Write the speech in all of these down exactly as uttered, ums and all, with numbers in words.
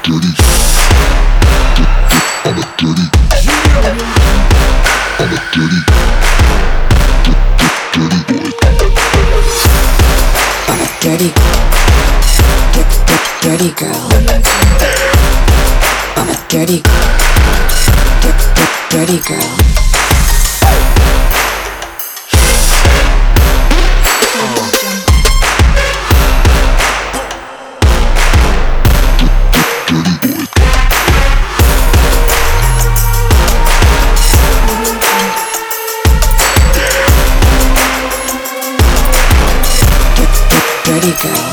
dirty, I'm a dirty, I'm a dirty, dirty boy. I'm a dirty, dirty girl. I'm a dirty, dirty girl. Dirty girl.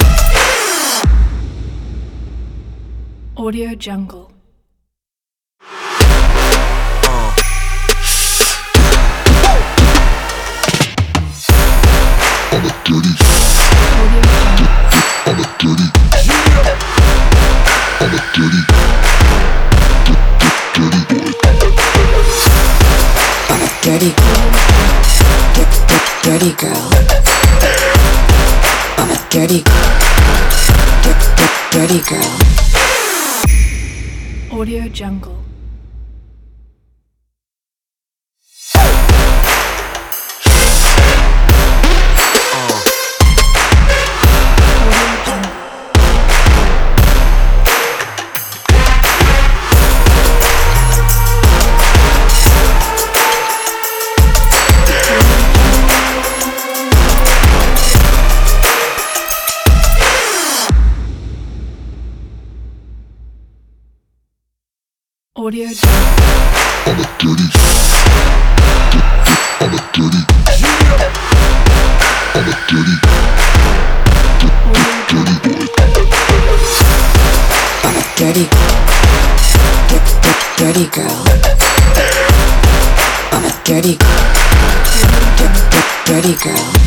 Audio Jungle. Uh. I'm a dirty, I'm a dirty, I'm a dirty, dirty boy. I'm a dirty, dirty girl. I'm a dirty, dirty girl. Audio Jungle. Audio Jungle. I'm a dirty, I'm a dirty, I'm a dirty, dirty boy. I'm a dirty, dirty girl. I'm a dirty, dirty girl.